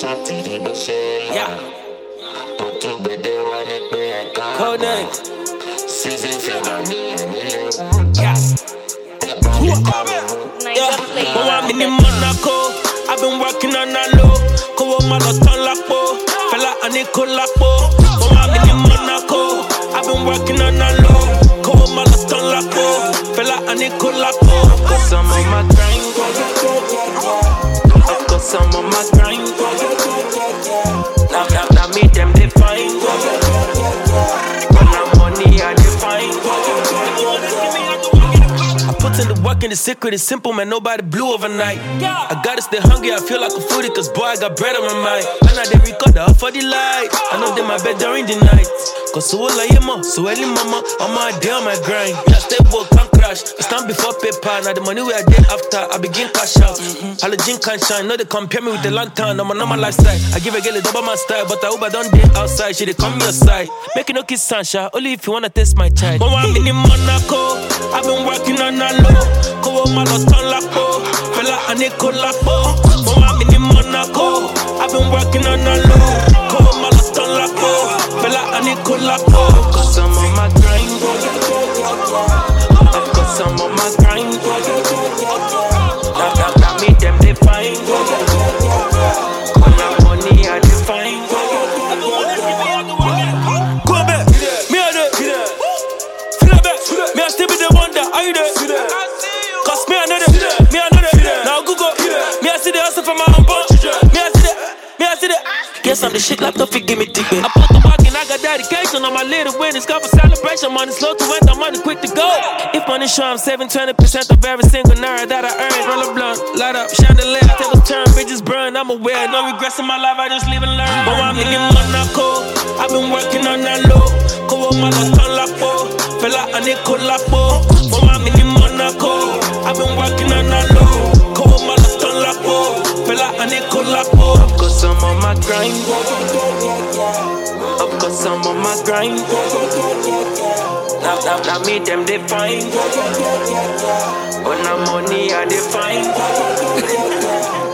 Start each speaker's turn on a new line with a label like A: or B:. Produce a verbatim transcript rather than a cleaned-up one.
A: Yeah. Code name. Yeah. Yeah. When I'm in Monaco, I've been working on a low. Go on my ton lapo, fella and Nicolapo. When I'm in Monaco, I've been working on a low. Go on my ton lapo, fella and Nicolapo. Cause I'm on my grind. Cause I'm on my grind. Now, now, now, me them define. When I'm money, I define. I put in the work and the secret is simple, man, nobody blew overnight. I gotta stay hungry, I feel like a foodie, cause boy, I got bread on my mind. And I they record the for the light. I know they my bed during the night. Cause so all I am, so early mama, I'm my day on my grind. Yeah, stay woke, can't crash. I stand before paper, now the money we I did after, I begin cash out. Mm-hmm. Halogen can't shine, no they compare me with the lantern, I'm a normal lifestyle. I give a girl a double my style, but I hope I don't date outside, she they come your side. Make it no kiss Sansha, only if you wanna test my child. When I'm in Monaco, I've been working on a low. Go on my ton lapo, fella and Nicolapo. When I'm in Monaco, I've been working on a low. Go on my ton lapo, fella and Nicolapo. Cause I'm on my grind. Cause I'm on my grind. Now, now, now, me them define. When I'm money, I define. Go back, me a there. Feel it back, me a still be the wonder. Are you there? Cause me a know there, me a know there. Now Google, me a see the hustle from my own bunch. Me a see the, me a see the. Yes, I'm the shit like don't forgive me ticket. I put the work in, I got dedication on my little win. It's got for celebration, money slow to win, the money quick to go. If money show, I'm saving twenty percent of every single naira that I earn. Roll a blunt, light up, chandelier, tables turn, bridges burn. I'm aware, no regrets in my life, I just live and learn. But I'm in Monaco, I've been working on that low. Go on my ton lapo, fella and Nicolapo. But I'm in Monaco, I've been working on that low. Go on my ton lapo, fella and Nicolapo. Cause I'm on my grind. Of course I'm on my grind. Now, now, now me them define. When I'm money I define.